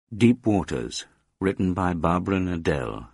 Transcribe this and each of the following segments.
Deep Waters, written by Barbara Nadell.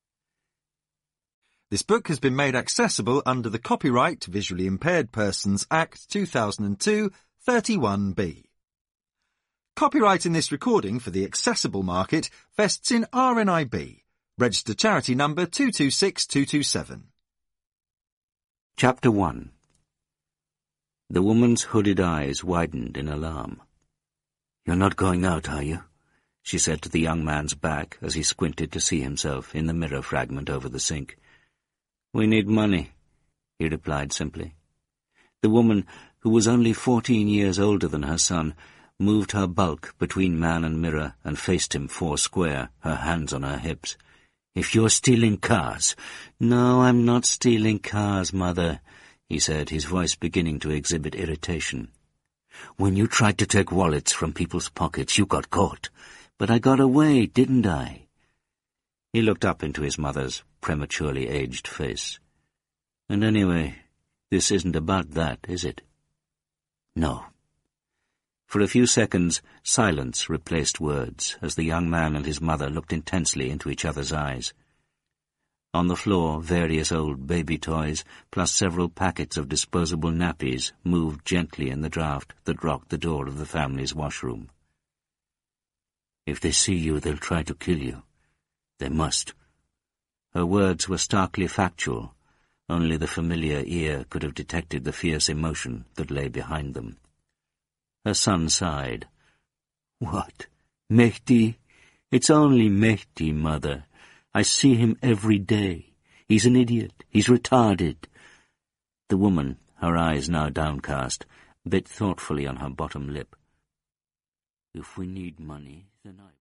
This book has been made accessible under the Copyright Visually Impaired Persons Act 2002, 31B. Copyright in this recording for the accessible market vests in RNIB, registered charity number 226227. Chapter 1. The woman's hooded eyes widened in alarm. "You're not going out, are you?" she said to the young man's back as he squinted to see himself in the mirror fragment over the sink. "We need money," he replied simply. The woman, who was only 14 years older than her son, moved her bulk between man and mirror and faced him foursquare, her hands on her hips. "If you're stealing cars—" "No, I'm not stealing cars, Mother," he said, his voice beginning to exhibit irritation. "When you tried to take wallets from people's pockets, you got caught. But I got away, didn't I?" He looked up into his mother's prematurely aged face. "And anyway, this isn't about that, is it?" "No." For a few seconds, silence replaced words as the young man and his mother looked intensely into each other's eyes. On the floor, various old baby toys, plus several packets of disposable nappies, moved gently in the draught that rocked the door of the family's washroom. "If they see you, they'll try to kill you. They must." Her words were starkly factual. Only the familiar ear could have detected the fierce emotion that lay behind them. Her son sighed. "What? Mehdi? It's only Mehdi, Mother. I see him every day. He's an idiot. He's retarded." The woman, her eyes now downcast, bit thoughtfully on her bottom lip. "If we need money, then I..."